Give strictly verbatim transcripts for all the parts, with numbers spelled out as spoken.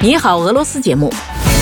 你好，俄罗斯节目。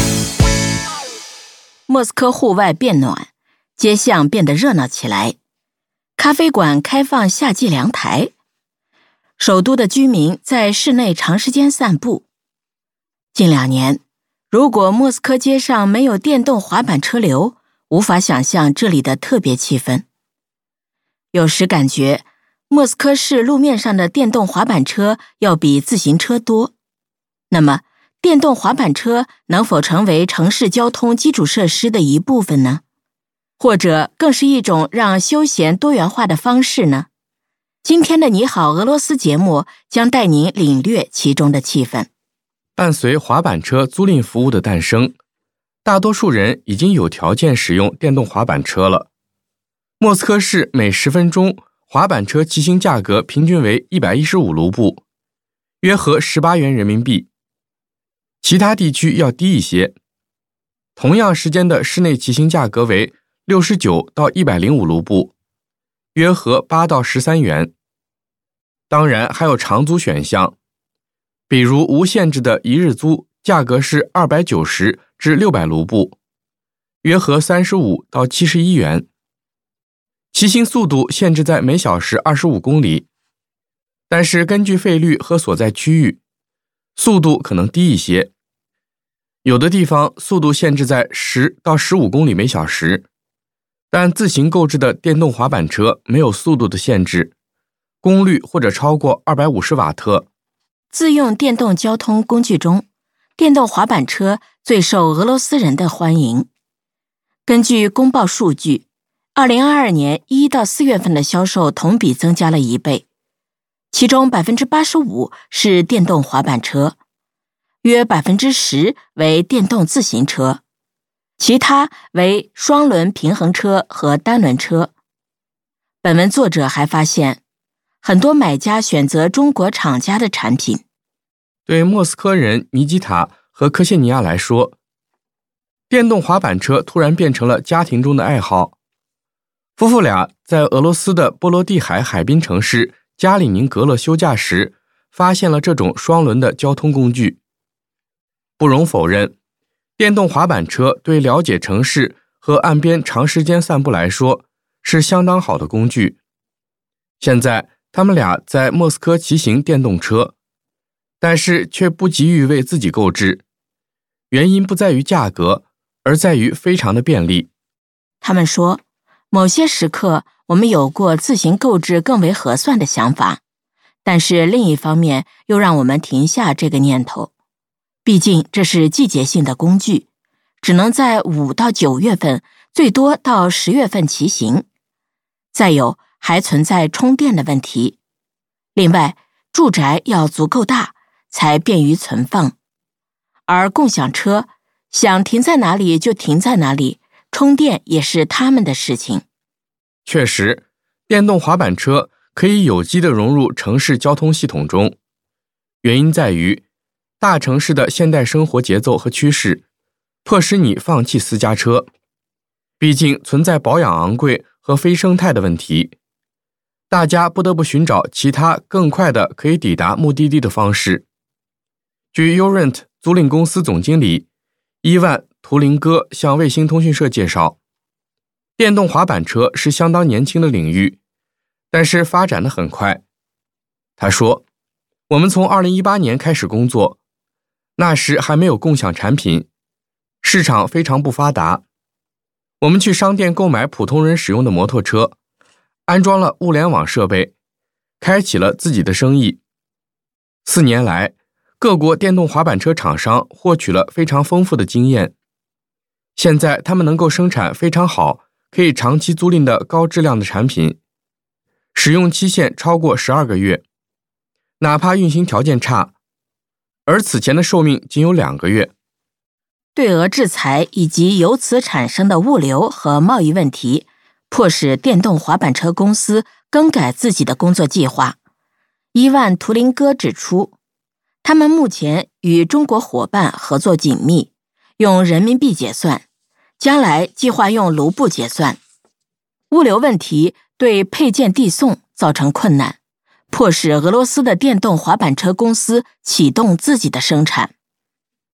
莫斯科户外变暖，街巷变得热闹起来，咖啡馆开放夏季凉台，首都的居民在室内长时间散步。近两年，如果莫斯科街上没有电动滑板车流，无法想象这里的特别气氛。有时感觉莫斯科市路面上的电动滑板车要比自行车多。那么，电动滑板车能否成为城市交通基础设施的一部分呢？或者更是一种让休闲多元化的方式呢？今天的你好俄罗斯节目将带您领略其中的气氛。 伴随滑板车租赁服务的诞生，大多数人已经有条件使用电动滑板车了。莫斯科市每十分钟滑板车骑行价格平均为一百一十五卢布，约合十八元人民币。其他地区要低一些，同样时间的室内骑行价格为六十九到一百零五卢布，约合八到十三元。当然还有长租选项，比如无限制的一日租，价格是二百九十至六百卢布，约合三十五到七十一元。骑行速度限制在每小时二十五公里，但是根据费率和所在区域，速度可能低一些。有的地方速度限制在十到十五公里每小时，但自行购置的电动滑板车没有速度的限制，功率或者超过二百五十瓦特。 自用电动交通工具中，电动滑板车最受俄罗斯人的欢迎。根据公报数据，二零二二年一到四月份的销售同比增加了一倍，其中 百分之八十五 是电动滑板车，约 百分之十 为电动自行车，其他为双轮平衡车和单轮车。本文作者还发现，很多买家选择中国厂家的产品。 对莫斯科人尼基塔和科谢尼亚来说，电动滑板车突然变成了家庭中的爱好。夫妇俩在俄罗斯的波罗的海海滨城市加里宁格勒休假时，发现了这种双轮的交通工具。不容否认，电动滑板车对了解城市和岸边长时间散步来说是相当好的工具。现在他们俩在莫斯科骑行电动车，但是却不急于为自己购置，原因不在于价格，而在于非常的便利。 他们说，某些时刻我们有过自行购置更为合算的想法，但是另一方面又让我们停下这个念头。毕竟这是季节性的工具，只能在五到九月份，最多到十月份骑行。再有，还存在充电的问题。另外，住宅要足够大，才便于存放。而共享车，想停在哪里就停在哪里，充电也是他们的事情。 确实，电动滑板车可以有机地融入城市交通系统中，原因在于大城市的现代生活节奏和趋势，迫使你放弃私家车。毕竟存在保养昂贵和非生态的问题，大家不得不寻找其他更快的可以抵达目的地的方式。据 Urent 租赁公司总经理伊万图林戈向卫星通讯社介绍，电动滑板车是相当年轻的领域，但是发展得很快。他说，我们从二零一八年开始工作，那时还没有共享产品，市场非常不发达。我们去商店购买普通人使用的摩托车，安装了物联网设备，开启了自己的生意。四年来，各国电动滑板车厂商获取了非常丰富的经验。现在他们能够生产非常好，可以长期租赁的高质量的产品，使用期限超过十二个月，哪怕运行条件差，而此前的寿命仅有两个月。 对俄制裁以及由此产生的物流和贸易问题，迫使电动滑板车公司更改自己的工作计划。伊万图林戈指出，他们目前与中国伙伴合作紧密，用人民币结算，将来计划用卢布结算。物流问题对配件递送造成困难，迫使俄罗斯的电动滑板车公司启动自己的生产。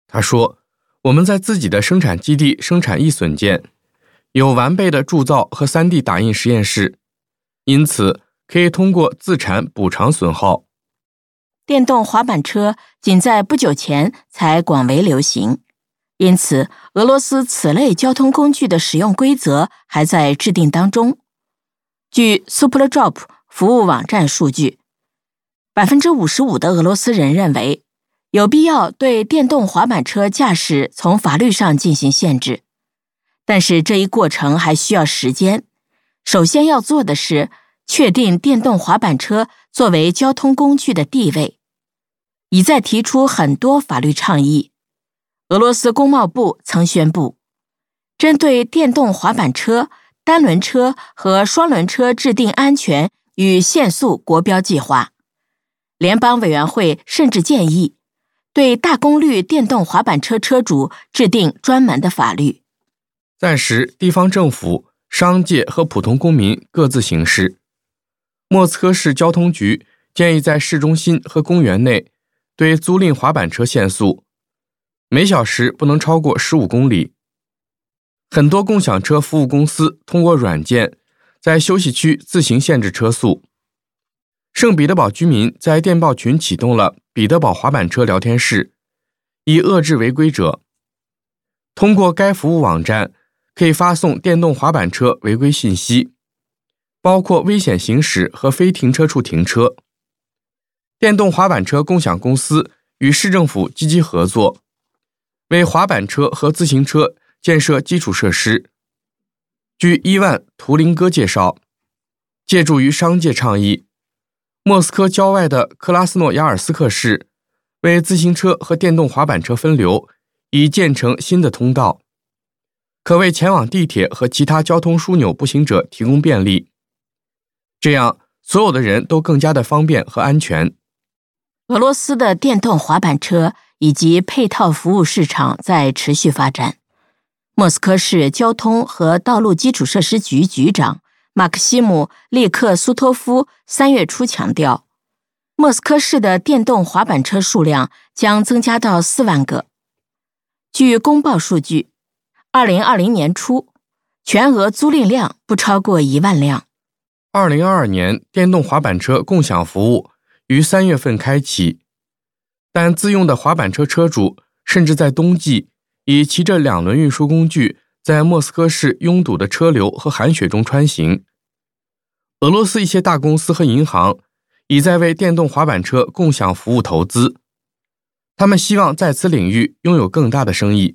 他说，我们在自己的生产基地生产易损件，有完备的铸造和 三 D 打印实验室，因此可以通过自产补偿损耗。 电动滑板车仅在不久前才广为流行，因此俄罗斯此类交通工具的使用规则还在制定当中。据 Superdrop 服务网站数据， 百分之五十五 的俄罗斯人认为有必要对电动滑板车驾驶从法律上进行限制，但是这一过程还需要时间。首先要做的是确定电动滑板车作为交通工具的地位，已在提出很多法律倡议。俄罗斯工贸部曾宣布，针对电动滑板车、单轮车和双轮车制定安全与限速国标计划。联邦委员会甚至建议对大功率电动滑板车车主制定专门的法律。 暂时，地方政府、商界和普通公民各自行事。莫斯科市交通局建议在市中心和公园内对租赁滑板车限速，每小时不能超过十五公里。很多共享车服务公司通过软件在休息区自行限制车速。圣彼得堡居民在电报群启动了彼得堡滑板车聊天室，以遏制违规者。通过该服务网站可以发送电动滑板车违规信息，包括危险行驶和非停车处停车。电动滑板车共享公司与市政府积极合作，为滑板车和自行车建设基础设施。据伊万·图林戈介绍，借助于商界倡议，莫斯科郊外的克拉斯诺亚尔斯克市为自行车和电动滑板车分流，已建成新的通道，可为前往地铁和其他交通枢纽步行者提供便利，这样所有的人都更加的方便和安全。 俄罗斯的电动滑板车以及配套服务市场在持续发展。莫斯科市交通和道路基础设施局局长马克西姆·利克苏托夫三月初强调，莫斯科市的电动滑板车数量将增加到四万个。据公报数据，二零二零年初，全俄租赁量不超过一万辆。 二零二二年，电动滑板车共享服务于三月份开启，但自用的滑板车车主甚至在冬季以骑着两轮运输工具在莫斯科市拥堵的车流和寒雪中穿行。俄罗斯一些大公司和银行已在为电动滑板车共享服务投资，他们希望在此领域拥有更大的生意。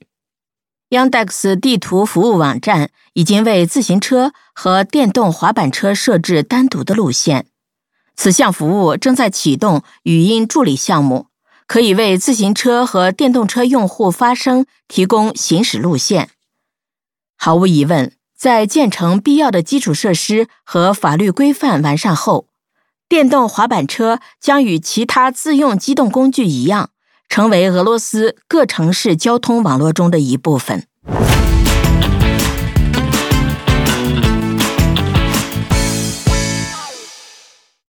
Yandex 地图服务网站已经为自行车和电动滑板车设置单独的路线。此项服务正在启动语音助理项目，可以为自行车和电动车用户发声提供行驶路线。毫无疑问，在建成必要的基础设施和法律规范完善后，电动滑板车将与其他自用机动工具一样，成为俄罗斯各城市交通网络中的一部分。